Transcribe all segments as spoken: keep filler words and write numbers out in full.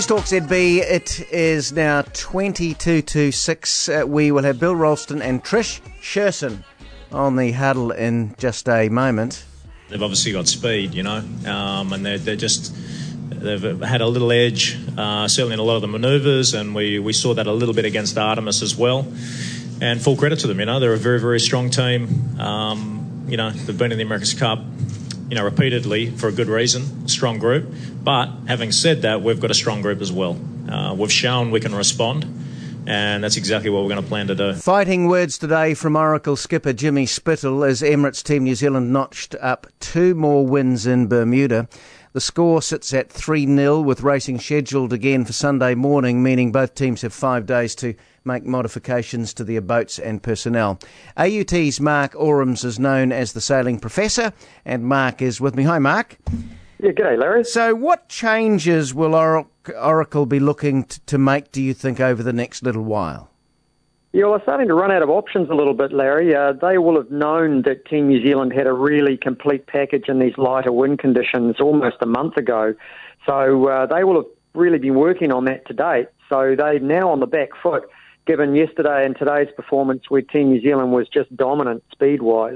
News Talk Z B, it is now twenty-two to six. Uh, we will have Bill Ralston and Trish Sherson on the huddle in just a moment. They've obviously got speed, you know, um, and they're, they're just, they've had a little edge, uh, certainly in a lot of the manoeuvres, and we, we saw that a little bit against Artemis as well. And full credit to them, you know, they're a very, very strong team. Um, you know, they've been in the America's Cup, you know, repeatedly for a good reason, strong group. But having said that, we've got a strong group as well. Uh, we've shown we can respond, and that's exactly what we're going to plan to do. Fighting words today from Oracle skipper Jimmy Spithill as Emirates Team New Zealand notched up two more wins in Bermuda. The score sits at three nil with racing scheduled again for Sunday morning, meaning both teams have five days to make modifications to their boats and personnel. A U T's Mark Orams is known as the sailing professor, and Mark is with me. Hi, Mark. Yeah, g'day, Larry. So what changes will Or- Oracle be looking t- to make, do you think, over the next little while? Yeah, well, they're starting to run out of options a little bit, Larry. Uh, they will have known that Team New Zealand had a really complete package in these lighter wind conditions almost a month ago. So uh, they will have really been working on that to date. So they're now on the back foot, given yesterday and today's performance where Team New Zealand was just dominant speed-wise.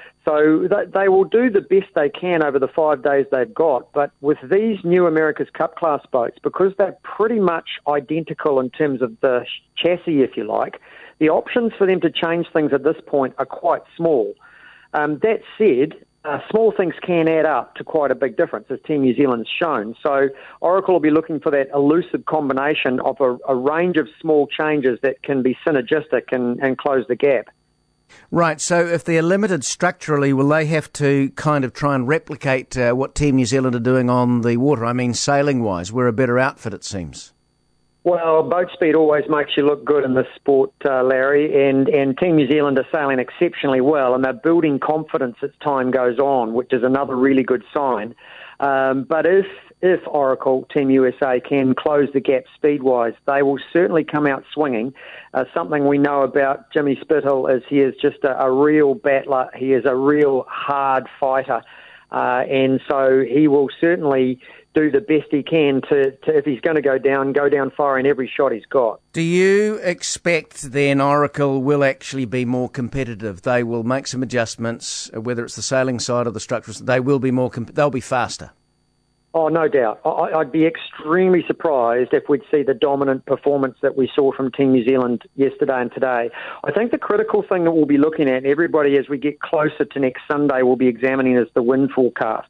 So they will do the best they can over the five days they've got. But with these new America's Cup class boats, because they're pretty much identical in terms of the chassis, if you like, the options for them to change things at this point are quite small. Um, that said, uh, small things can add up to quite a big difference, as Team New Zealand's shown. So Oracle will be looking for that elusive combination of a, a range of small changes that can be synergistic and, and close the gap. Right, so if they're limited structurally, will they have to kind of try and replicate uh, what Team New Zealand are doing on the water? I mean, sailing-wise, we're a better outfit, it seems. Well, boat speed always makes you look good in this sport, uh, Larry, and, and Team New Zealand are sailing exceptionally well, and they're building confidence as time goes on, which is another really good sign. Um, but if if Oracle, Team U S A, can close the gap speed-wise, they will certainly come out swinging. Uh, something we know about Jimmy Spithill is he is just a, a real battler. He is a real hard fighter. Uh, and so he will certainly do the best he can to, to, if he's going to go down, go down firing every shot he's got. Do you expect then Oracle will actually be more competitive? They will make some adjustments, whether it's the sailing side or the structures. They will be more, comp- they'll be faster. Oh, no doubt. I, I'd be extremely surprised if we'd see the dominant performance that we saw from Team New Zealand yesterday and today. I think the critical thing that we'll be looking at, and everybody as we get closer to next Sunday will be examining, is the wind forecast.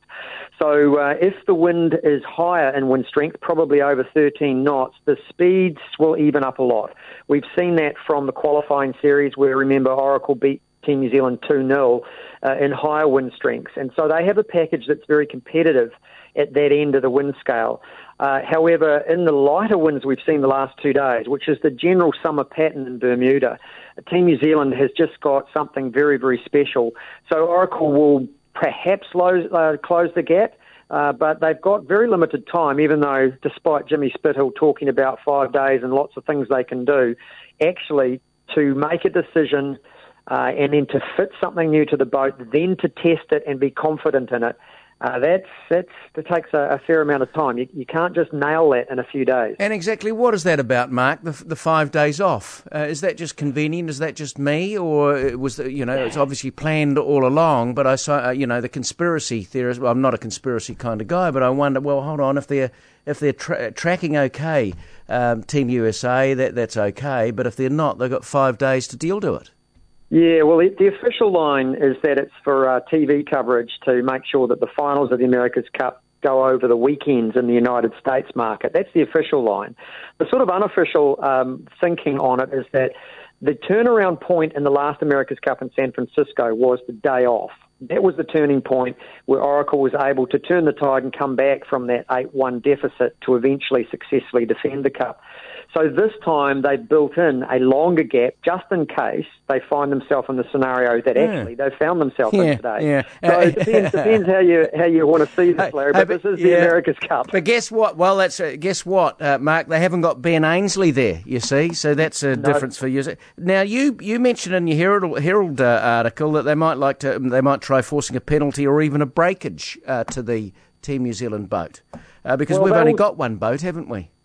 So uh, if the wind is higher in wind strength, probably over thirteen knots, the speeds will even up a lot. We've seen that from the qualifying series where, remember, Oracle beat Team New Zealand two nil uh, in higher wind strengths. And so they have a package that's very competitive at that end of the wind scale. Uh, however, in the lighter winds we've seen the last two days, which is the general summer pattern in Bermuda, Team New Zealand has just got something very, very special. So Oracle will perhaps lo- uh, close the gap, uh, but they've got very limited time, even though despite Jimmy Spithill talking about five days and lots of things they can do, actually to make a decision uh, and then to fit something new to the boat, then to test it and be confident in it, Uh, that's, that's, that takes a, a fair amount of time. You, you can't just nail that in a few days. And exactly what is that about, Mark, the, the five days off? Uh, is that just convenient? Is that just me? Or was the, you know, it's obviously planned all along, but I saw, uh, you know, the conspiracy theorist, well, I'm not a conspiracy kind of guy, but I wonder, well, hold on, if they're, if they're tra- tracking okay, um, Team U S A, that, that's okay, but if they're not, they've got five days to deal to it. Yeah, well, the official line is that it's for uh, T V coverage to make sure that the finals of the America's Cup go over the weekends in the United States market. That's the official line. The sort of unofficial um, thinking on it is that the turnaround point in the last America's Cup in San Francisco was the day off. That was the turning point where Oracle was able to turn the tide and come back from that eight one deficit to eventually successfully defend the Cup. So this time they've built in a longer gap just in case they find themselves in the scenario that yeah. actually they've found themselves yeah, in today. Yeah. So it depends, depends how you how you want to see this, Larry, but, but this is the yeah. America's Cup. But guess what? Well, that's uh, guess what, uh, Mark? They haven't got Ben Ainsley there, you see, so that's a no. difference for you. Now, you you mentioned in your Herald, Herald uh, article that they might like to they might try forcing a penalty or even a breakage uh, to the Team New Zealand boat uh, because well, we've only got one boat, haven't we?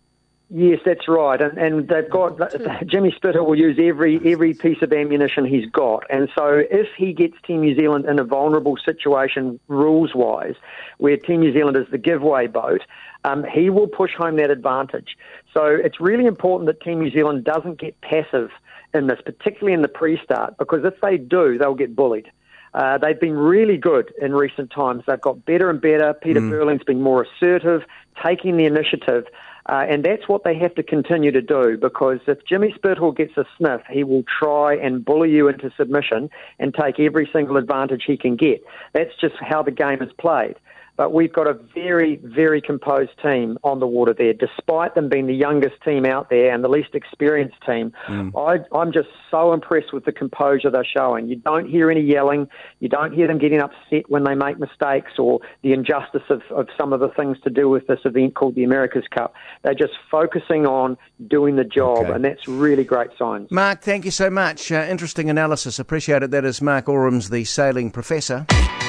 Yes, that's right, and and they've got Jimmy Spithill will use every every piece of ammunition he's got, and so if he gets Team New Zealand in a vulnerable situation rules wise, where Team New Zealand is the giveaway boat, um, he will push home that advantage. So it's really important that Team New Zealand doesn't get passive in this, particularly in the pre-start, because if they do, they'll get bullied. Uh, they've been really good in recent times. They've got better and better. Peter mm. Burling's been more assertive, taking the initiative. Uh, and that's what they have to continue to do, because if Jimmy Spithill gets a sniff, he will try and bully you into submission and take every single advantage he can get. That's just how the game is played. But we've got a very, very composed team on the water there, despite them being the youngest team out there and the least experienced team. Mm. I, I'm just so impressed with the composure they're showing. You don't hear any yelling. You don't hear them getting upset when they make mistakes or the injustice of, of some of the things to do with this event called the America's Cup. They're just focusing on doing the job, okay. and that's really great signs. Mark, thank you so much. Uh, interesting analysis. Appreciate it. That is Mark Orams, the sailing professor.